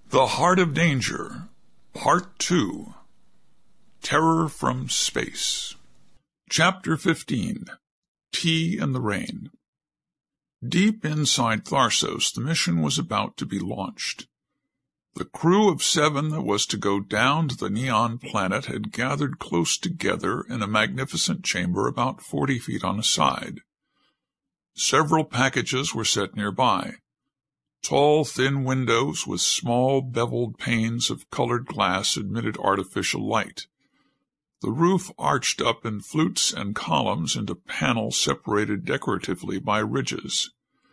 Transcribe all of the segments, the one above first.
The Heart of Danger, Part 2, Terror from Space. Chapter 15, Tea in the Rain. Deep inside Tharsos, the mission was about to be launched. The crew of 7 that was to go down to the Neon Planet had gathered close together in a magnificent chamber about 40 feet on a side. Several packages were set nearby. Tall, thin windows with small, beveled panes of colored glass admitted artificial light. The roof arched up in flutes and columns into panels separated decoratively by ridges.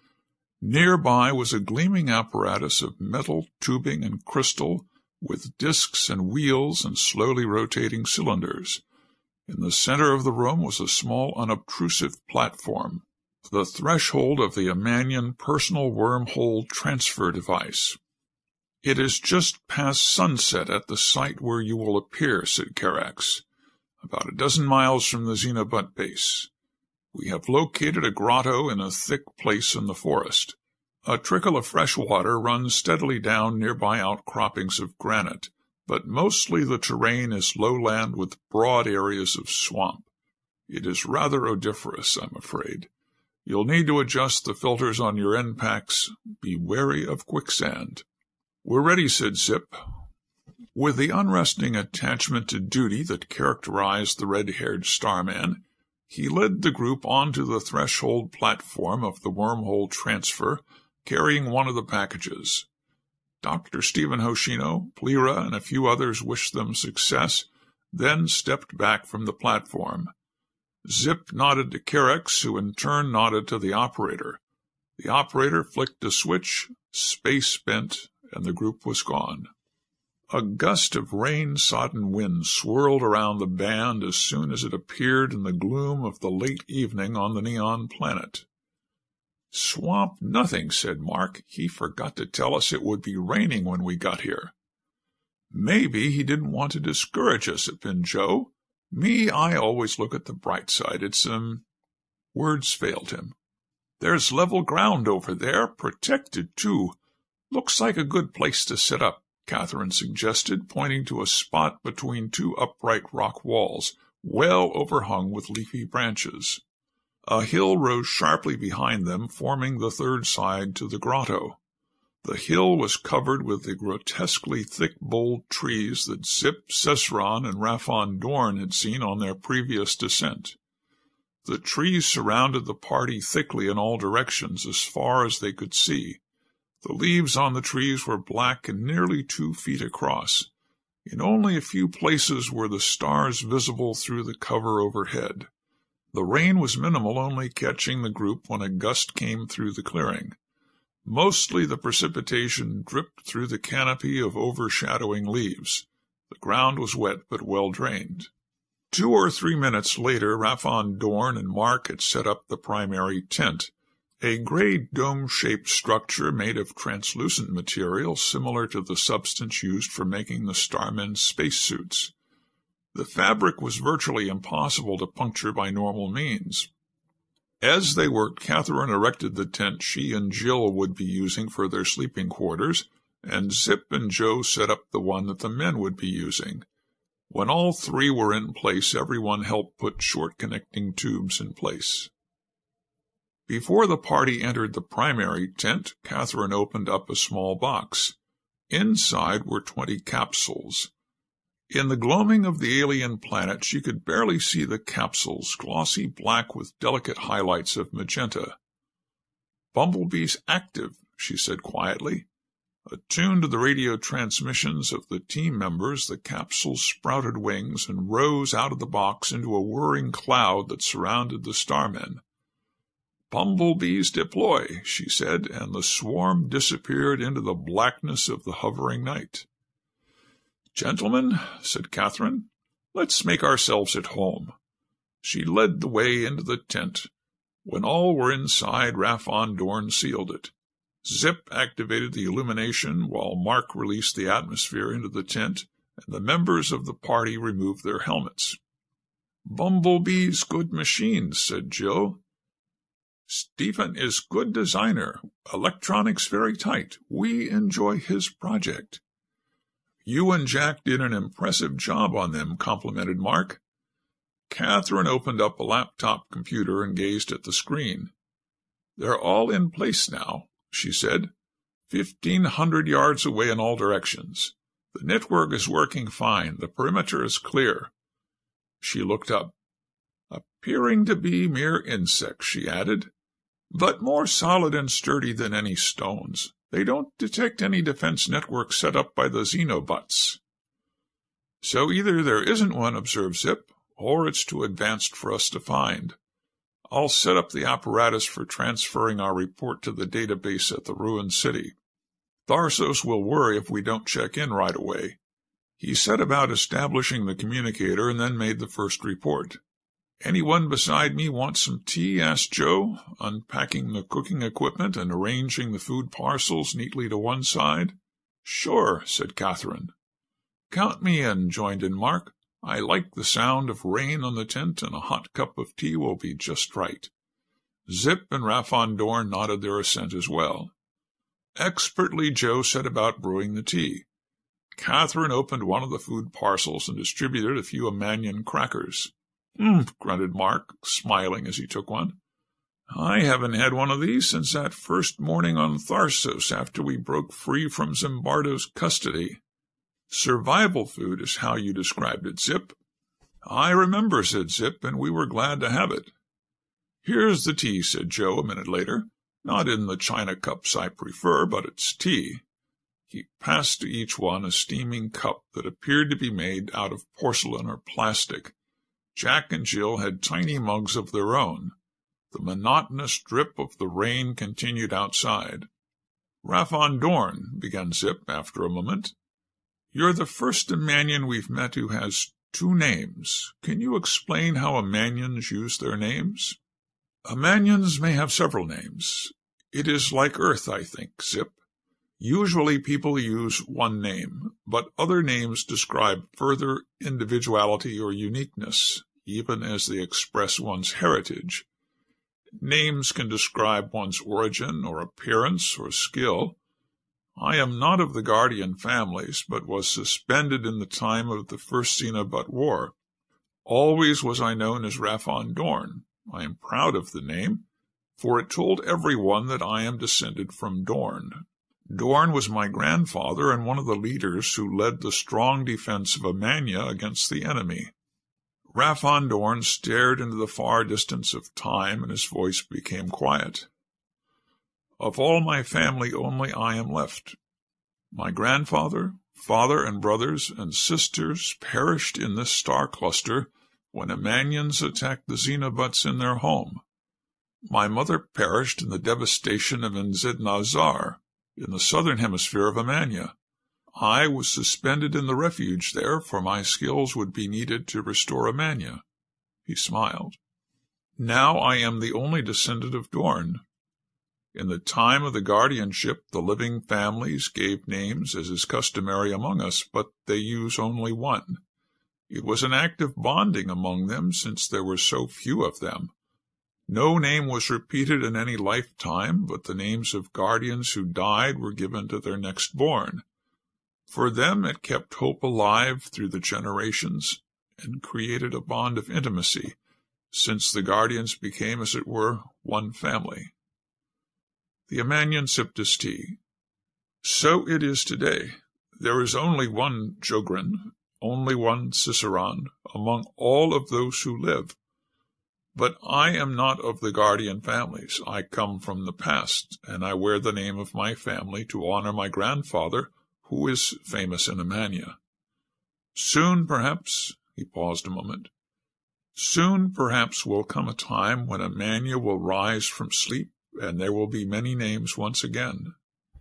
Nearby was a gleaming apparatus of metal, tubing, and crystal, with discs and wheels and slowly rotating cylinders. In the center of the room was a small, unobtrusive platform, the threshold of the Amanian personal wormhole transfer device. "It is just past sunset at the site where you will appear," said Karax, "about a dozen miles from the Xenobut base. We have located a grotto in a thick place in the forest. A trickle of fresh water runs steadily down nearby outcroppings of granite, but mostly the terrain is lowland with broad areas of swamp. It is rather odoriferous, I'm afraid. You'll need to adjust the filters on your end packs. Be wary of quicksand." "We're ready," said Zip. With the unresting attachment to duty that characterized the red-haired starman, he led the group onto the threshold platform of the wormhole transfer, carrying one of the packages. Dr. Stephen Hoshino, Plera, and a few others wished them success, then stepped back from the platform. Zip nodded to Karax, who in turn nodded to the operator. The operator flicked a switch, space bent, and the group was gone. A gust of rain-sodden wind swirled around the band as soon as it appeared in the gloom of the late evening on the Neon Planet. "Swamp nothing," said Mark. "He forgot to tell us it would be raining when we got here." "Maybe he didn't want to discourage us," opined Joe. "Me, I always look at the bright side. It's, Words failed him. "There's level ground over there, protected, too. Looks like a good place to set up," Catherine suggested, pointing to a spot between 2 upright rock walls, well overhung with leafy branches. A hill rose sharply behind them, forming the third side to the grotto. The hill was covered with the grotesquely thick, bold trees that Zip, Cesron, and Raphon Dorn had seen on their previous descent. The trees surrounded the party thickly in all directions as far as they could see. The leaves on the trees were black and nearly 2 feet across. In only a few places were the stars visible through the cover overhead. The rain was minimal, only catching the group when a gust came through the clearing. Mostly the precipitation dripped through the canopy of overshadowing leaves. The ground was wet but well drained. 2 or 3 minutes later, Raphon Dorn and Mark had set up the primary tent, a gray dome-shaped structure made of translucent material similar to the substance used for making the Starmen's spacesuits. The fabric was virtually impossible to puncture by normal means. As they worked, Catherine erected the tent she and Jill would be using for their sleeping quarters, and Zip and Joe set up the one that the men would be using. When all 3 were in place, everyone helped put short connecting tubes in place. Before the party entered the primary tent, Catherine opened up a small box. Inside were 20 capsules. In the gloaming of the alien planet, she could barely see the capsules, glossy black with delicate highlights of magenta. "Bumblebee's active," she said quietly. Attuned to the radio transmissions of the team members, the capsules sprouted wings and rose out of the box into a whirring cloud that surrounded the starmen. "Bumblebees deploy," she said, and the swarm disappeared into the blackness of the hovering night. "Gentlemen," said Catherine, "let's make ourselves at home." She led the way into the tent. When all were inside, Raphon Dorn sealed it. Zip activated the illumination while Mark released the atmosphere into the tent, and the members of the party removed their helmets. "Bumblebee's good machines," said Jill. "Stephen is good designer. Electronics very tight. We enjoy his project." You and Jack did an impressive job on them, complimented Mark. Catherine opened up a laptop computer and gazed at the screen. They're all in place now, she said, 1,500 yards away in all directions. The network is working fine. The perimeter is clear. She looked up. Appearing to be mere insects, she added, but more solid and sturdy than any stones. They don't detect any defense network set up by the Xenobots. So either there isn't one, observed Zip, or it's too advanced for us to find. I'll set up the apparatus for transferring our report to the database at the ruined city. Tharsos will worry if we don't check in right away. He set about establishing the communicator and then made the first report. Anyone beside me want some tea? Asked Joe, unpacking the cooking equipment and arranging the food parcels neatly to one side. Sure, said Catherine. Count me in, joined in Mark. I like the sound of rain on the tent, and a hot cup of tea will be just right. Zip and Raffon Dorn nodded their assent as well. Expertly, Joe set about brewing the tea. Catherine opened one of the food parcels and distributed a few Amanian crackers. Grunted Mark, smiling as he took one. I haven't had one of these since that first morning on Tharsos after we broke free from Zimbardo's custody. Survival food is how you described it, Zip. I remember, said Zip, and we were glad to have it. Here's the tea, said Joe a minute later. Not in the china cups I prefer, but it's tea. He passed to each one a steaming cup that appeared to be made out of porcelain or plastic. Jack and Jill had tiny mugs of their own. The monotonous drip of the rain continued outside. Raffon Dorn, began Zip after a moment. You're the first Amanian we've met who has two names. Can you explain how Amanians use their names? Amanians may have several names. It is like Earth, I think, Zip. Usually people use one name, but other names describe further individuality or uniqueness, even as they express one's heritage. Names can describe one's origin or appearance or skill. I am not of the Guardian families, but was suspended in the time of the First Xenobot War. Always was I known as Raffon Dorn. I am proud of the name, for it told everyone that I am descended from Dorn. Dorn was my grandfather and one of the leaders who led the strong defense of Amania against the enemy. Raffon Dorn stared into the far distance of time, and his voice became quiet. Of all my family only I am left. My grandfather, father and brothers and sisters perished in this star cluster when Amanians attacked the Xenobots in their home. My mother perished in the devastation of Nzid-Nazar, in the southern hemisphere of Amania. I was suspended in the refuge there, for my skills would be needed to restore Amania. He smiled. Now I am the only descendant of Dorn. In the time of the guardianship, the living families gave names, as is customary among us, but they use only one. It was an act of bonding among them, since there were so few of them. No name was repeated in any lifetime, but the names of guardians who died were given to their next born. For them it kept hope alive through the generations and created a bond of intimacy, since the guardians became, as it were, one family. The Amanian sipped his tea. So it is today. There is only one Jogren, only one Ciceron, among all of those who live. But I am not of the guardian families. I come from the past, and I wear the name of my family to honor my grandfather, who is famous in Amania. Soon, perhaps, he paused a moment, soon, perhaps, will come a time when Amania will rise from sleep, and there will be many names once again.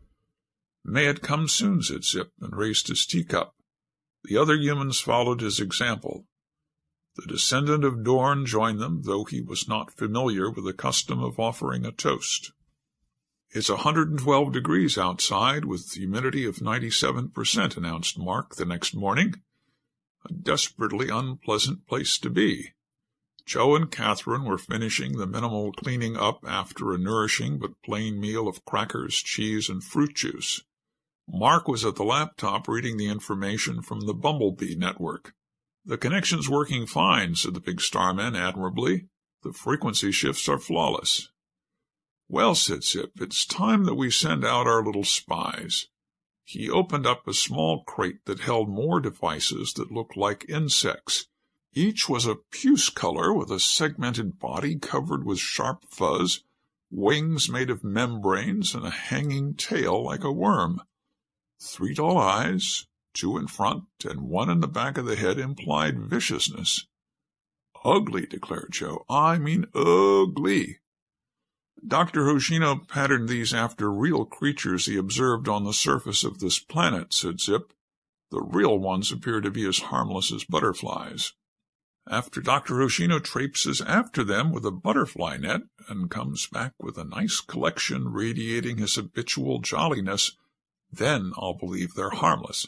May it come soon, said Zip, and raised his teacup. The other humans followed his example. The descendant of Dorn joined them, though he was not familiar with the custom of offering a toast. It's 112 degrees outside, with humidity of 97%, announced Mark the next morning. A desperately unpleasant place to be. Joe and Catherine were finishing the minimal cleaning up after a nourishing but plain meal of crackers, cheese, and fruit juice. Mark was at the laptop reading the information from the Bumblebee network. "The connection's working fine," said the big starman admirably. "The frequency shifts are flawless." "Well," said Zip, "it's time that we send out our little spies." He opened up a small crate that held more devices that looked like insects. Each was a puce color with a segmented body covered with sharp fuzz, wings made of membranes, and a hanging tail like a worm. 3 dull eyes, 2 in front and 1 in the back of the head, implied viciousness. "Ugly," declared Joe. "I mean ugly." "Dr. Hoshino patterned these after real creatures he observed on the surface of this planet," said Zip. "The real ones appear to be as harmless as butterflies." After Dr. Hoshino traipses after them with a butterfly net and comes back with a nice collection radiating his habitual jolliness, then I'll believe they're harmless.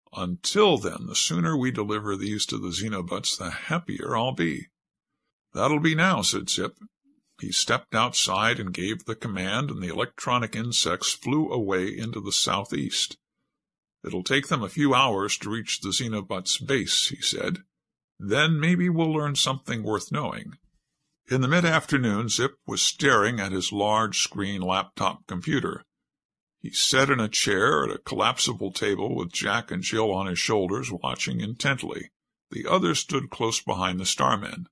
Until then, the sooner we deliver these to the Xenobuts, the happier I'll be. "That'll be now," said Zip. He stepped outside and gave the command, and the electronic insects flew away into the southeast. "It'll take them a few hours to reach the Xenobuts' base," he said. "Then maybe we'll learn something worth knowing." In the mid-afternoon, Zip was staring at his large-screen laptop computer. He sat in a chair at a collapsible table with Jack and Jill on his shoulders, watching intently. The others stood close behind the starmen.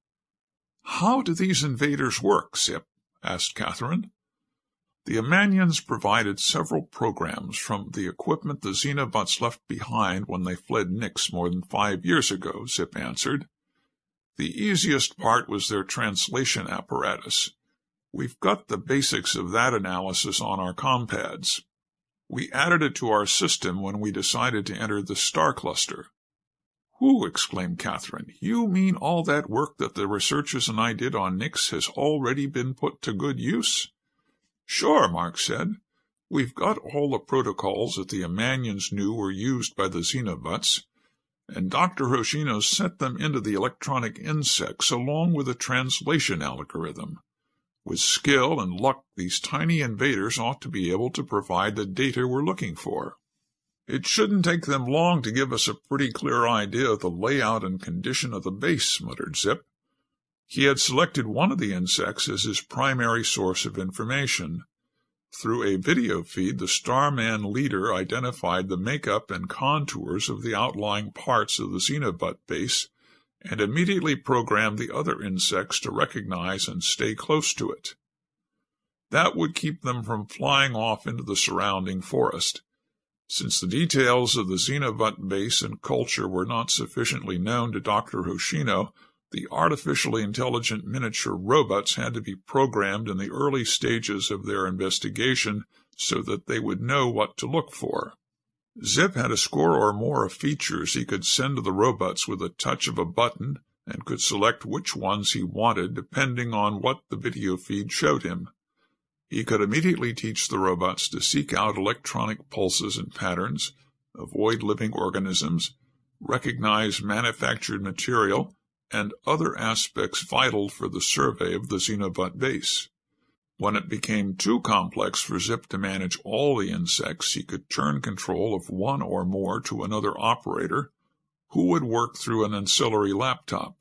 "How do these invaders work, Zip?" asked Catherine. "The Amanians provided several programs from the equipment the Xenobuts left behind when they fled Nyx more than 5 years ago," Zip answered. "The easiest part was their translation apparatus. We've got the basics of that analysis on our compads. We added it to our system when we decided to enter the star cluster." "Whew!" exclaimed Catherine. "You mean all that work that the researchers and I did on Nyx has already been put to good use?" "Sure," Mark said. "We've got all the protocols that the Amanians knew were used by the Xenobuts, and Dr. Hoshino sent them into the electronic insects along with a translation algorithm. With skill and luck, these tiny invaders ought to be able to provide the data we're looking for." "It shouldn't take them long to give us a pretty clear idea of the layout and condition of the base," muttered Zip. He had selected one of the insects as his primary source of information. Through a video feed, the Starman leader identified the makeup and contours of the outlying parts of the Xenobut base and immediately programmed the other insects to recognize and stay close to it. That would keep them from flying off into the surrounding forest. Since the details of the Xenobut base and culture were not sufficiently known to Dr. Hoshino, the artificially intelligent miniature robots had to be programmed in the early stages of their investigation so that they would know what to look for. Zip had a score or more of features he could send to the robots with a touch of a button and could select which ones he wanted depending on what the video feed showed him. He could immediately teach the robots to seek out electronic pulses and patterns, avoid living organisms, recognize manufactured material, and other aspects vital for the survey of the Xenobut base. When it became too complex for Zip to manage all the insects, he could turn control of one or more to another operator, who would work through an ancillary laptop.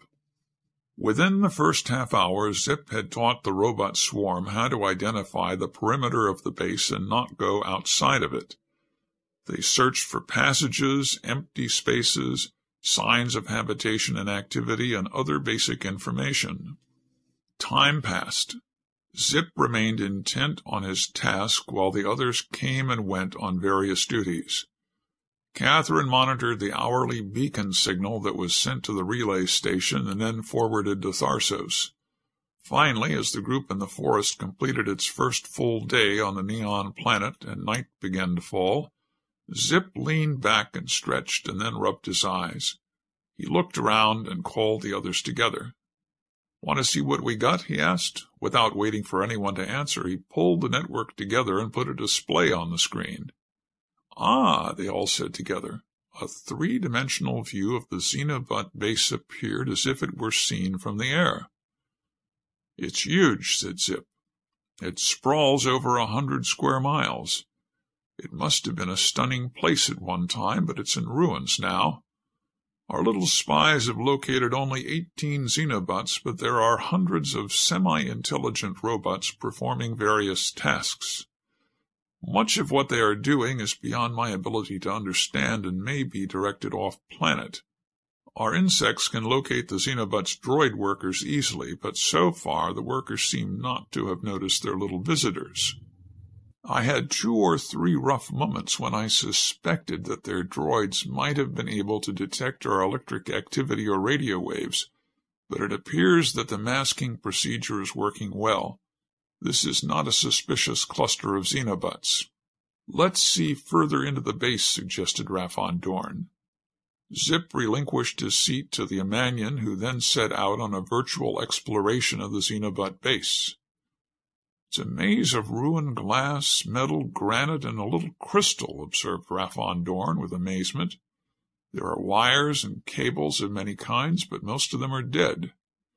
Within the first half hour, Zip had taught the robot swarm how to identify the perimeter of the base and not go outside of it. They searched for passages, empty spaces, signs of habitation and activity, and other basic information. Time passed. Zip remained intent on his task while the others came and went on various duties. Catherine monitored the hourly beacon signal that was sent to the relay station and then forwarded to Tharsos. Finally, as the group in the forest completed its first full day on the neon planet and night began to fall, Zip leaned back and stretched and then rubbed his eyes. He looked around and called the others together. "Want to see what we got?" he asked. Without waiting for anyone to answer, he pulled the network together and put a display on the screen. "Ah," they all said together. A 3-dimensional view of the Xenobut base appeared as if it were seen from the air. "It's huge," said Zip. "It sprawls over 100 square miles. It must have been a stunning place at one time, but it's in ruins now. Our little spies have located only 18 Xenobots, but there are hundreds of semi-intelligent robots performing various tasks. Much of what they are doing is beyond my ability to understand and may be directed off-planet. Our insects can locate the Xenobots' droid workers easily, but so far the workers seem not to have noticed their little visitors. I had 2 or 3 rough moments when I suspected that their droids might have been able to detect our electric activity or radio waves, but it appears that the masking procedure is working well. This is not a suspicious cluster of Xenobots. Let's see further into the base, suggested Raphon Dorn. Zip relinquished his seat to the Amanian, who then set out on a virtual exploration of the Xenobot base. It's a maze of ruined glass, metal, granite, and a little crystal, observed Raphon Dorn with amazement. There are wires and cables of many kinds, but most of them are dead.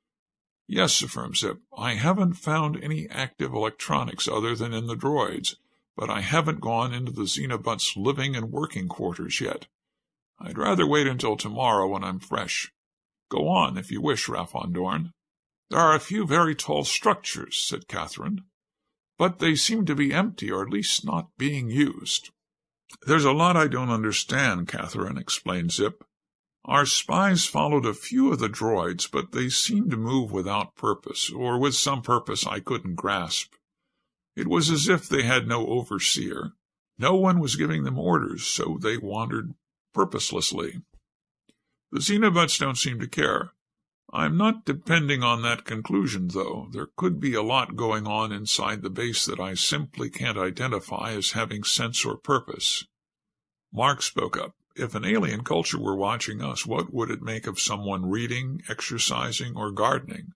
Yes, affirmed Zip, I haven't found any active electronics other than in the droids, but I haven't gone into the Xenobots' living and working quarters yet. I'd rather wait until tomorrow when I'm fresh. Go on, if you wish, Raphon Dorn. There are a few very tall structures, said Catherine, but they seem to be empty, or at least not being used. There's a lot I don't understand, Catherine, explained Zip. Our spies followed a few of the droids, but they seemed to move without purpose, or with some purpose I couldn't grasp. It was as if they had no overseer. No one was giving them orders, so they wandered purposelessly. The Xenobots don't seem to care. I'm not depending on that conclusion, though. There could be a lot going on inside the base that I simply can't identify as having sense or purpose. Mark spoke up. If an alien culture were watching us, what would it make of someone reading, exercising, or gardening?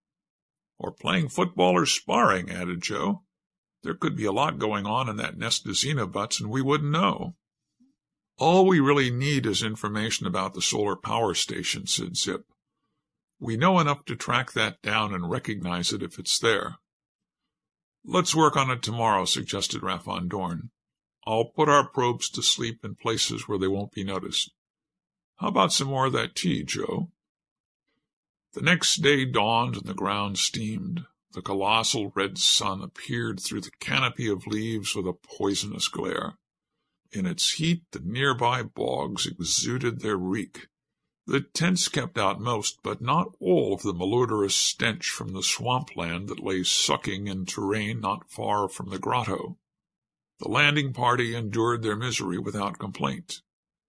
Or playing football or sparring, added Joe. There could be a lot going on in that nest of Xenobots, and we wouldn't know. All we really need is information about the solar power station, said Zip. We know enough to track that down and recognize it if it's there. Let's work on it tomorrow, suggested Raphon Dorn. I'll put our probes to sleep in places where they won't be noticed. How about some more of that tea, Joe? The next day dawned and the ground steamed. The colossal red sun appeared through the canopy of leaves with a poisonous glare. In its heat, the nearby bogs exuded their reek. The tents kept out most, but not all of the malodorous stench from the swampland that lay sucking in terrain not far from the grotto. The landing party endured their misery without complaint.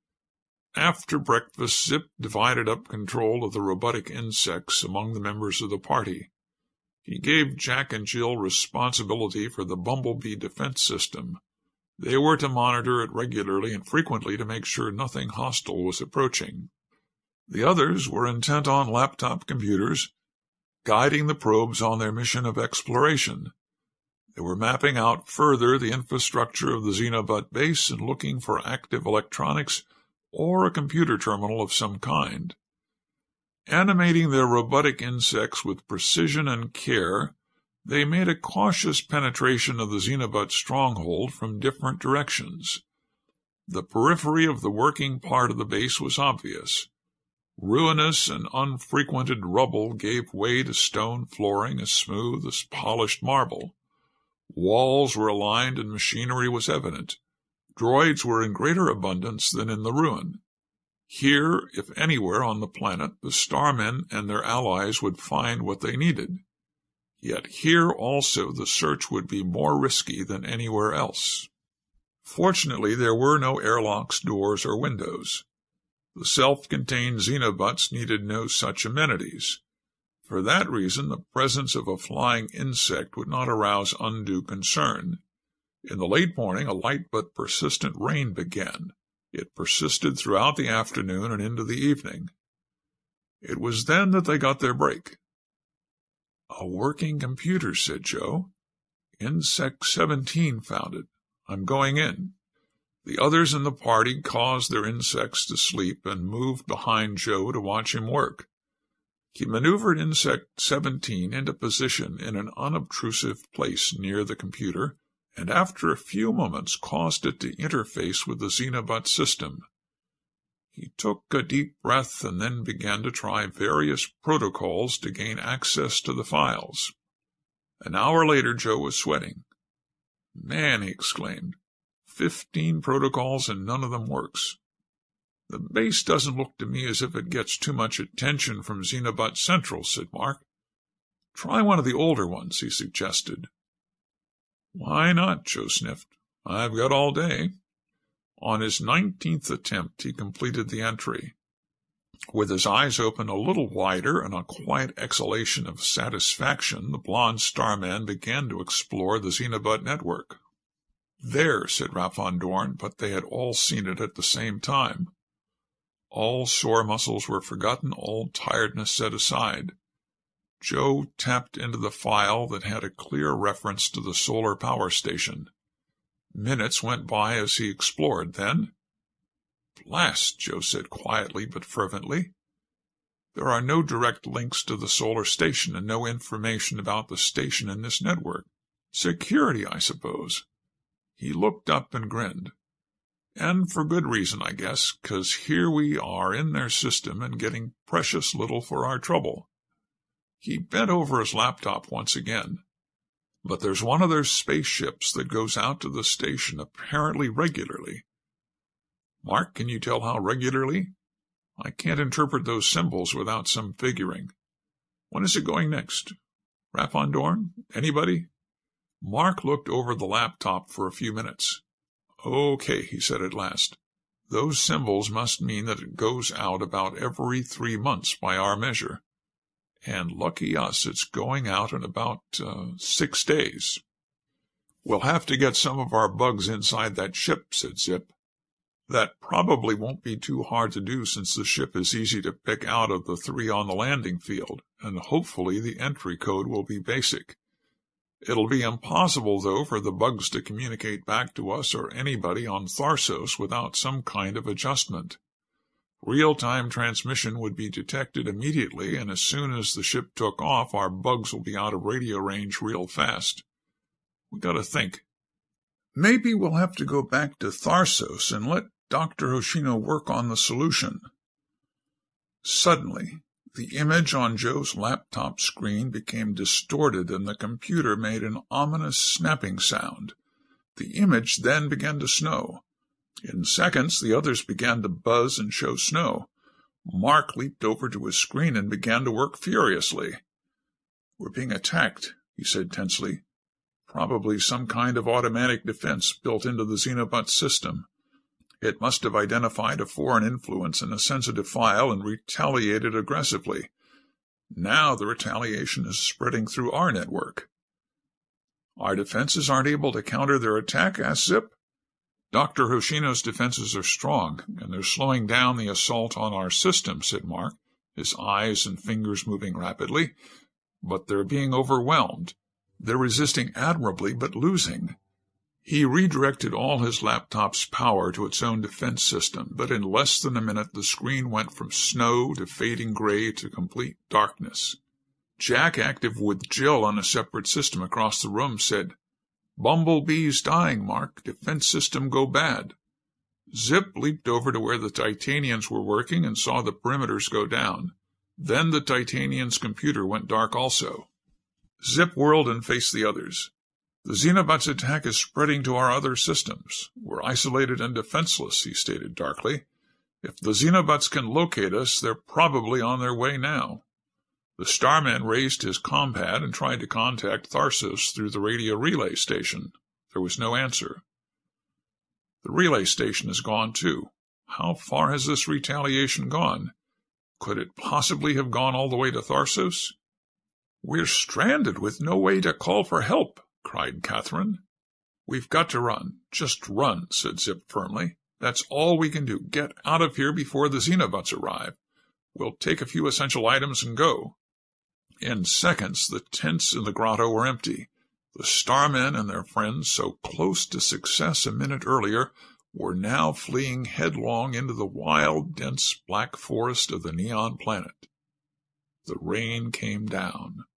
After breakfast, Zip divided up control of the robotic insects among the members of the party. He gave Jack and Jill responsibility for the Bumblebee defense system. They were to monitor it regularly and frequently to make sure nothing hostile was approaching. The others were intent on laptop computers, guiding the probes on their mission of exploration. They were mapping out further the infrastructure of the Xenobot base and looking for active electronics or a computer terminal of some kind. Animating their robotic insects with precision and care, they made a cautious penetration of the Xenobot stronghold from different directions. The periphery of the working part of the base was obvious. Ruinous and unfrequented rubble gave way to stone flooring as smooth as polished marble. Walls were aligned and machinery was evident. Droids were in greater abundance than in the ruin. Here, if anywhere on the planet, the starmen and their allies would find what they needed. Yet here also the search would be more risky than anywhere else. Fortunately, there were no airlocks, doors, or windows. The self-contained Xenobots needed no such amenities. For that reason, the presence of a flying insect would not arouse undue concern. In the late morning, a light but persistent rain began. It persisted throughout the afternoon and into the evening. It was then that they got their break. "A working computer," said Joe. "Insect 17 found it. I'm going in." The others in the party caused their insects to sleep and moved behind Joe to watch him work. He maneuvered Insect 17 into position in an unobtrusive place near the computer and after a few moments caused it to interface with the Xenobot system. He took a deep breath and then began to try various protocols to gain access to the files. An hour later, Joe was sweating. "Man," he exclaimed, 15 protocols and none of them works. "The base doesn't look to me as if it gets too much attention from Xenobot Central," said Mark. "Try one of the older ones," he suggested. "Why not?" Joe sniffed. "I've got all day." On his 19th attempt, he completed the entry. With his eyes open a little wider and a quiet exhalation of satisfaction, the blond starman began to explore the Xenobot network. "There," said Rapon Dorn, but they had all seen it at the same time. All sore muscles were forgotten, all tiredness set aside. Joe tapped into the file that had a clear reference to the solar power station. Minutes went by as he explored. Then, "Blast," Joe said quietly but fervently. "There are no direct links to the solar station and no information about the station in this network. Security, I suppose." He looked up and grinned. "And for good reason, I guess, 'cause here we are in their system and getting precious little for our trouble." He bent over his laptop once again. "But there's one of their spaceships that goes out to the station apparently regularly." "Mark, can you tell how regularly? I can't interpret those symbols without some figuring. When is it going next? Rapon Dorn? Anybody?" Mark looked over the laptop for a few minutes. "Okay," he said at last. "Those symbols must mean that it goes out about every 3 months by our measure. And lucky us, it's going out in about 6 days. "We'll have to get some of our bugs inside that ship," said Zip. "That probably won't be too hard to do since the ship is easy to pick out of the 3 on the landing field, and hopefully the entry code will be basic. It'll be impossible, though, for the bugs to communicate back to us or anybody on Tharsos without some kind of adjustment. Real-time transmission would be detected immediately, and as soon as the ship took off, our bugs will be out of radio range real fast. We got to think. Maybe we'll have to go back to Tharsos and let Dr. Hoshino work on the solution." Suddenly, the image on Joe's laptop screen became distorted and the computer made an ominous snapping sound. The image then began to snow. In seconds, the others began to buzz and show snow. Mark leaped over to his screen and began to work furiously. "We're being attacked," he said tensely. "Probably some kind of automatic defense built into the Xenobot system. It must have identified a foreign influence in a sensitive file and retaliated aggressively. Now the retaliation is spreading through our network." "Our defenses aren't able to counter their attack?" asked Zip. "Dr. Hoshino's defenses are strong, and they're slowing down the assault on our system," said Mark, his eyes and fingers moving rapidly. "But they're being overwhelmed. They're resisting admirably, but losing." He redirected all his laptop's power to its own defense system, but in less than a minute the screen went from snow to fading gray to complete darkness. Jack, active with Jill on a separate system across the room, said, "Bumblebee's dying, Mark. Defense system go bad." Zip leaped over to where the Titanians were working and saw the perimeters go down. Then the Titanians' computer went dark also. Zip whirled and faced the others. "The Xenobot's attack is spreading to our other systems. We're isolated and defenseless," he stated darkly. "If the Xenobots can locate us, they're probably on their way now." The starman raised his compad and tried to contact Tharsos through the radio relay station. There was no answer. "The relay station is gone, too. How far has this retaliation gone? Could it possibly have gone all the way to Tharsos?" "We're stranded with no way to call for help," cried Catherine. "We've got to run. Just run," said Zip firmly. "That's all we can do. Get out of here before the Xenobots arrive. We'll take a few essential items and go." In seconds, the tents in the grotto were empty. The starmen and their friends, so close to success a minute earlier, were now fleeing headlong into the wild, dense black forest of the Neon Planet. The rain came down.